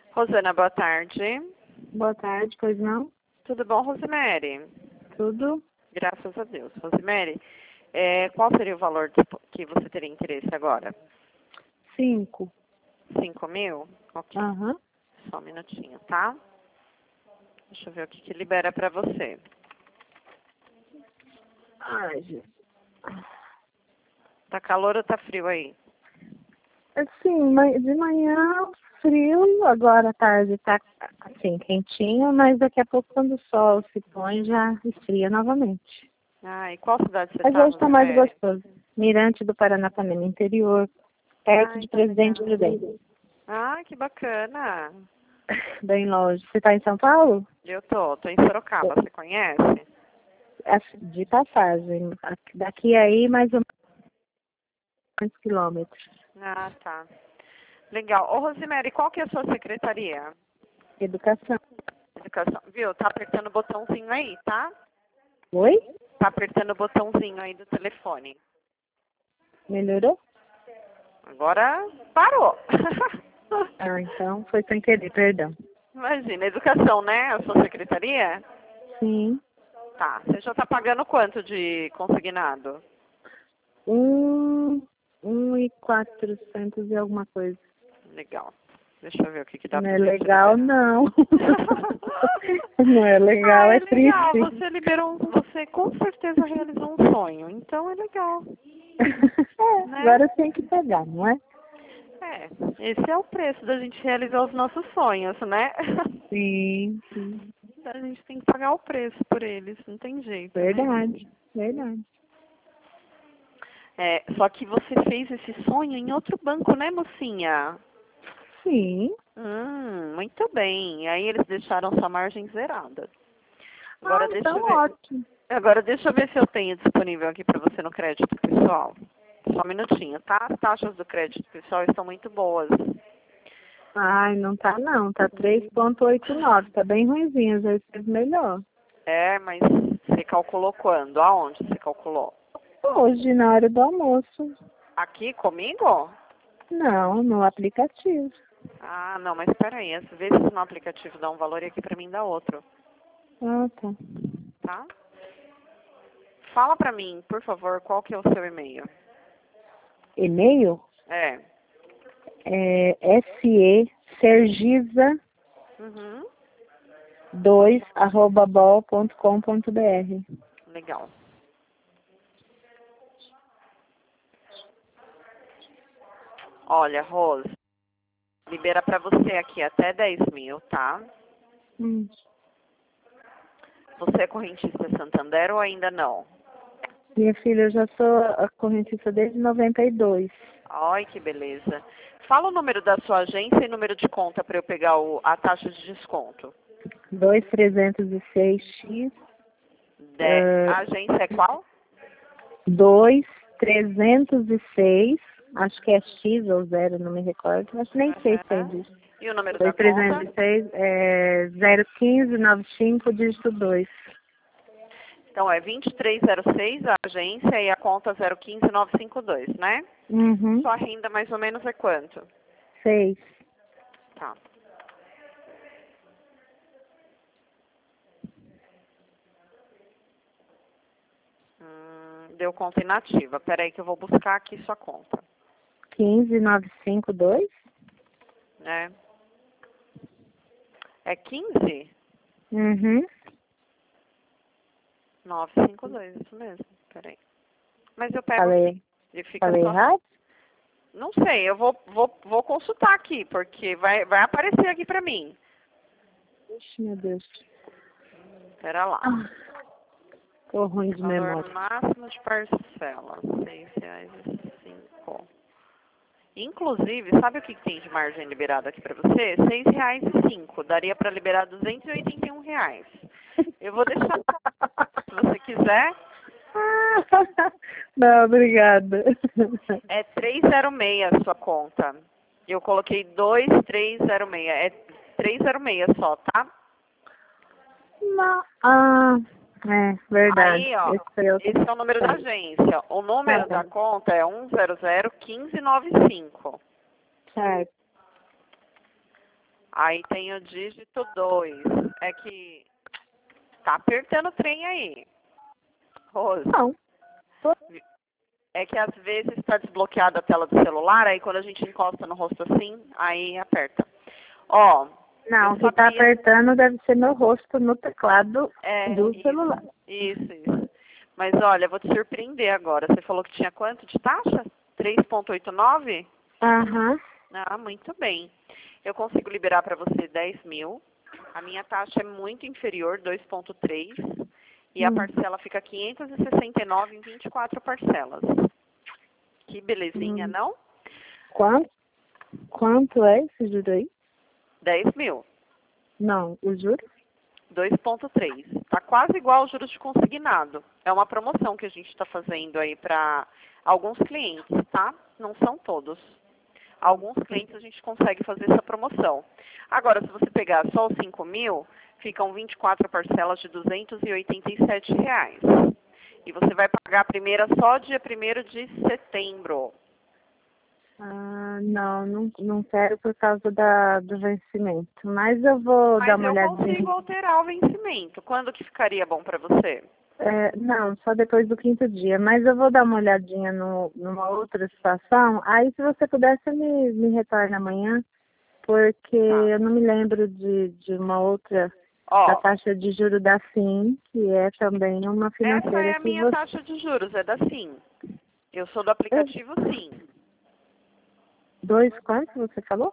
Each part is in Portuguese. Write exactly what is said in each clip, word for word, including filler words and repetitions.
Rosana, boa tarde. Boa tarde, pois não? Tudo bom, Rosemary? Tudo? Graças a Deus. Rosemary, é, qual seria o valor que você teria interesse agora? Cinco. Cinco mil? Ok. Aham. Só um minutinho, tá? Deixa eu ver o que, que libera pra você. Ai, gente. Tá calor ou tá frio aí? Assim, ma- de manhã frio, agora à tarde tá assim, quentinho, mas daqui a pouco quando o sol se põe já esfria novamente. Ah, e qual cidade você Mas tá, hoje tá mais Rosemary? gostoso. Mirante do Paranapanema, interior, perto Ai, de que Presidente legal. Prudente. Ah, que bacana. Bem longe. Você tá em São Paulo? Eu tô, tô em Sorocaba, você conhece? É de passagem. Daqui aí mais ou menos quilômetros. Ah, tá. Legal. Ô, Rosemary, qual que é a sua secretaria? Educação. Educação. Viu? Tá apertando o botãozinho aí, tá? Oi? Tá apertando o botãozinho aí do telefone. Melhorou? Agora parou. Ah, então foi sem querer, perdão. Imagina, educação, né? A sua secretaria? Sim. Tá. Você já tá pagando quanto de consignado? Um, um e quatrocentos e alguma coisa. Legal. Deixa eu ver o que, que dá Não pra é gente legal, liberar. não. Não é legal, Ah, é é legal. triste. Você liberou, um- você com certeza realizou um sonho. Então é legal. É, Né? agora tem que pegar, não é? É, esse é o preço da gente realizar os nossos sonhos, né? Sim, sim. A gente tem que pagar o preço por eles, não tem jeito, né? Verdade, verdade. É, só que você fez esse sonho em outro banco, né, mocinha? Sim. Hum, muito bem. Aí eles deixaram sua margem zerada. Ah, Agora deixa então eu ver. ótimo. Agora deixa eu ver se eu tenho disponível aqui para você no crédito pessoal. Só um minutinho, tá? As taxas do crédito pessoal estão muito boas. Ai, não tá não, tá três ponto oitenta e nove, tá bem ruimzinho, já esteve melhor. É, mas você calculou quando? Aonde você calculou? Hoje, na hora do almoço. Aqui comigo? Não, no aplicativo. Ah, não, mas peraí, às vezes no aplicativo dá um valor e aqui pra mim dá outro, Ah, tá. tá? Fala pra mim, por favor, qual que é o seu e-mail? E-mail É. é se sergiza Uhum. dois arroba bol ponto com ponto br. Legal. Olha, Rose, libera pra você aqui até dez mil, tá? Hum. Você é correntista Santander ou ainda não? Minha filha, eu já sou a correntista desde noventa e dois. Ai, que beleza. Fala o número da sua agência e número de conta pra eu pegar o, a taxa de desconto. dois trezentos e seis x. De, a agência é qual? dois trezentos e seis. Acho que é X ou zero, não me recordo. Acho que nem sei se é Uhum. disso. E o número da dois trezentos e conta? seis é zero um cinco nove cinco, dígito dois. Então é vinte e três zero seis a agência e a conta zero um cinco nove cinco dois, né? Uhum. Sua renda mais ou menos é quanto? seis. Tá. Hum, deu conta inativa. Peraí que eu vou buscar aqui sua conta. quinze nove cinco dois? Né? É quinze Uhum. nove cinco dois, isso mesmo. Peraí. Mas eu pego Falei, aqui. Ele fica falei só. errado? Não sei, eu vou, vou, vou consultar aqui, porque vai, vai aparecer aqui pra mim. Ixi, meu Deus. Pera lá. Ah, tô ruim de Valor memória. máximo de parcela, seis reais e cinco. Inclusive, sabe o que que tem de margem liberada aqui pra você? Seis reais e cinco. Daria pra liberar duzentos e oitenta e um reais. Eu vou deixar, se você quiser. Não, obrigada. É trezentos e seis a sua conta. Eu coloquei dois três zero seis. É trezentos e seis só, tá? Não. Ah, é verdade. Aí, ó, Esse foi outro. esse é o número da agência. O número da Certo. conta é um zero zero um cinco nove cinco. Certo. Aí tem o dígito dois. É que tá apertando o trem aí. Rose. Não. É que às vezes está desbloqueada a tela do celular, aí quando a gente encosta no rosto assim, aí aperta. Ó, Não, eu o que tá sabia... apertando deve ser meu rosto no teclado É, do isso, celular. isso, isso. Mas olha, vou te surpreender agora. Você falou que tinha quanto de taxa? três vírgula oitenta e nove? Aham. Ah, muito bem. Eu consigo liberar para você dez mil. A minha taxa é muito inferior, dois vírgula três. E a Hum. parcela fica quinhentos e sessenta e nove em vinte e quatro parcelas. Que belezinha, Hum. não? Quanto? Quanto é esse juro aí? dez mil. Não, o juro? dois vírgula três. Está quase igual aos juros de consignado. É uma promoção que a gente está fazendo aí para alguns clientes, tá? Não são todos. Alguns clientes a gente consegue fazer essa promoção. Agora, se você pegar só os cinco mil, ficam vinte e quatro parcelas de duzentos e oitenta e sete reais. E você vai pagar a primeira só dia primeiro de setembro. Ah, não, não, não quero por causa da, do vencimento. Mas eu vou dar Mas uma eu olhadinha. consigo alterar o vencimento. Quando que ficaria bom para você? É, não, só depois do quinto dia. Mas eu vou dar uma olhadinha no, numa outra situação. Aí, se você puder, você me, me retorna amanhã, porque Tá. eu não me lembro de, de uma outra, da Ó, taxa de juro da Sim, que é também uma essa financeira é a que minha você... taxa de juros, é da Sim. Eu sou do aplicativo Sim. Dois quanto você falou?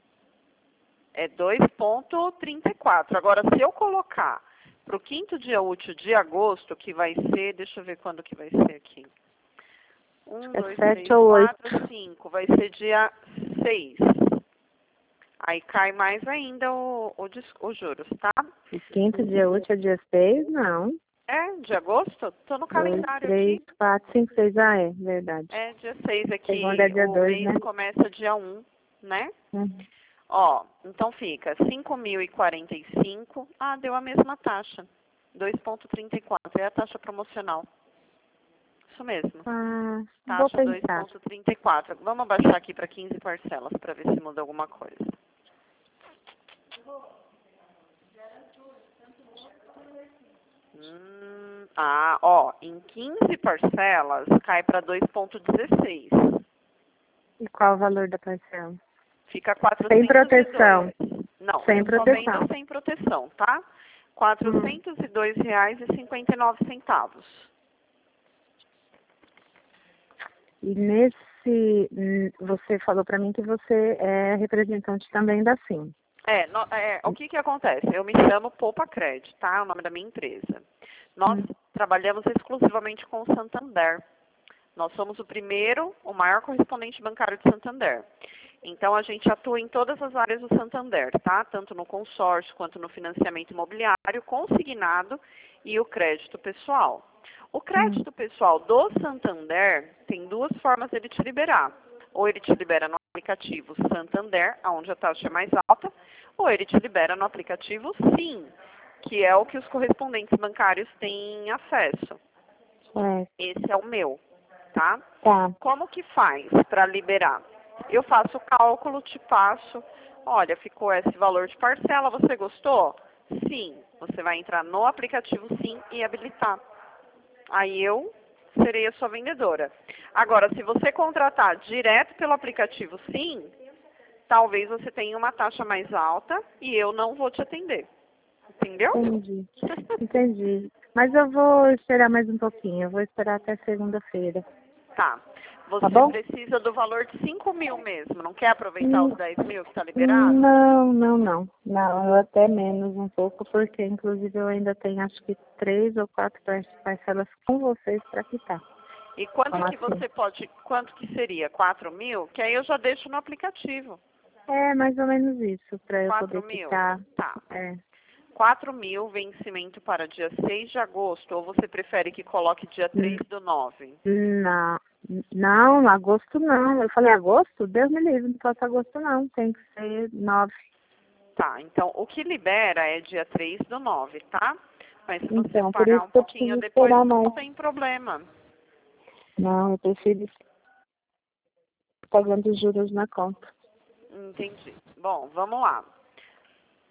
É dois vírgula trinta e quatro. Agora, se eu colocar para o quinto dia útil de agosto, que vai ser, deixa eu ver quando que vai ser aqui. Um, É dois, sete três, ou oito. quatro, cinco. Vai ser dia seis. Aí cai mais ainda o, o, dis- os juros, tá? O quinto dia útil é dia seis? Não. É, de agosto? Tô no Dois, calendário três, aqui. quatro, cinco, seis. Ah, é, verdade. É, dia seis Segunda é aqui. dia O dois, mês né? começa dia um, né? Uhum. Ó, então fica cinco mil e quarenta e cinco. Ah, deu a mesma taxa. dois vírgula trinta e quatro. É a taxa promocional. Isso mesmo. Ah, vou Taxa pensar. dois vírgula trinta e quatro. Vamos abaixar aqui para quinze parcelas para ver se muda alguma coisa. Hum, ah, ó, em quinze parcelas cai para dois vírgula dezesseis. E qual o valor da parcela? Fica Sem quatrocentos e proteção. dois. Não, Sem eu só proteção. vendo sem proteção, tá? Hum. quatrocentos e dois reais e cinquenta e nove centavos. E nesse, hum, você falou para mim que você é representante também da Sim. É, no- é, o que que acontece? Eu me chamo Poupa Cred, tá? É o nome da minha empresa. Nós Hum. trabalhamos exclusivamente com o Santander. Nós somos o primeiro, o maior correspondente bancário de Santander. Então, a gente atua em todas as áreas do Santander, tá? Tanto no consórcio, quanto no financiamento imobiliário, consignado e o crédito pessoal. O Hum. crédito pessoal do Santander tem duas formas dele te liberar. Ou ele te libera no aplicativo Santander, onde a taxa é mais alta, ou ele te libera no aplicativo Sim, que é o que os correspondentes bancários têm acesso. É, Esse é o meu, tá? tá. Como que faz para liberar? Eu faço o cálculo, te passo, olha, ficou esse valor de parcela, você gostou? Sim. Você vai entrar no aplicativo Sim e habilitar. Aí eu serei a sua vendedora. Agora, se você contratar direto pelo aplicativo Sim, talvez você tenha uma taxa mais alta e eu não vou te atender. Entendeu? Entendi. Entendi. Mas eu vou esperar mais um pouquinho. Eu vou esperar até segunda-feira. Tá. Tá Você bom? precisa do valor de cinco mil mesmo. Não quer aproveitar Hum, os dez mil que está liberado? Não, não, não. Não, eu até menos um pouco, porque inclusive eu ainda tenho acho que três ou quatro par- parcelas com vocês para quitar. E quanto Como que assim? você pode, quanto que seria? quatro mil? Que aí eu já deixo no aplicativo. É mais ou menos isso, para eu quatro poder mil? quitar. Tá. É. quatro mil, vencimento para dia seis de agosto, ou você prefere que coloque dia três Hum, do nove? Não, não, agosto não. Eu falei agosto? Deus me livre, não posso agosto não. Tem que ser nove. Tá, então o que libera é dia três do nove, tá? Mas se você Então, por pagar isso um que eu pouquinho preciso depois, esperar não mais. tem problema. Não, eu prefiro estar pagando juros na conta. Entendi. Bom, vamos lá.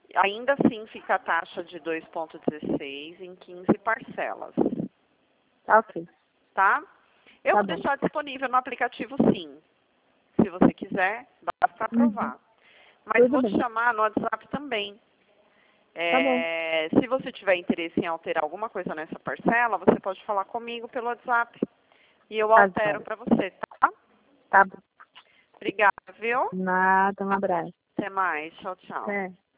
Ainda assim fica a taxa de dois vírgula dezesseis em quinze parcelas. Tá ok. Tá? Eu Tá vou bom. deixar disponível no aplicativo sim. Se você quiser, basta aprovar. Uhum. Mas Tudo vou te bem. chamar no WhatsApp também. Tá bom. É, se você tiver interesse em alterar alguma coisa nessa parcela, você pode falar comigo pelo WhatsApp. E eu Tá altero bom. para você, tá? Tá bom. Obrigada, viu? Nada, um abraço. Até mais. Tchau, tchau. É.